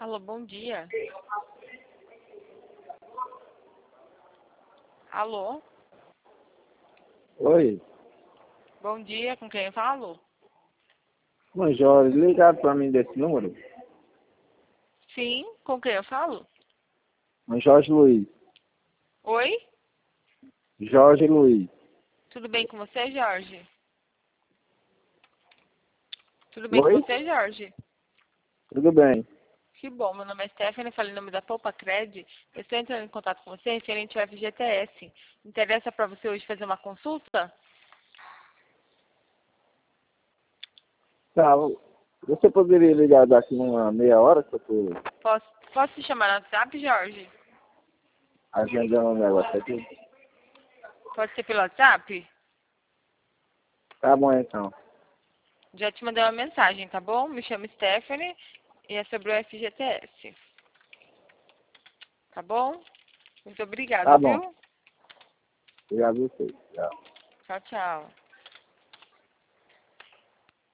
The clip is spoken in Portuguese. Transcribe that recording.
Alô, bom dia. Alô, Oi, bom dia, com quem eu falo? Mãe Jorge, ligado para mim desse número. Sim, com quem eu falo? Mãe Jorge Luiz. Oi, Jorge Luiz. tudo bem com você, Jorge? Tudo bem com Oi? você, Jorge? Tudo bem. Que bom, meu nome é Stephanie, falei em nome da Poupa Cred. Eu estou entrando em contato com você referente ao FGTS. Interessa para você hoje fazer uma consulta? Tá, você poderia ligar daqui uma meia hora que eu tô Posso te chamar no WhatsApp, Jorge? agendando um negócio aqui? Pode ser pelo WhatsApp? Tá bom então. Já te mandei uma mensagem, tá bom? Me chamo Stephanie e é sobre o FGTS. Tá bom? Muito obrigada, Tá bom. viu? Obrigado a você. Tchau. Tchau, tchau.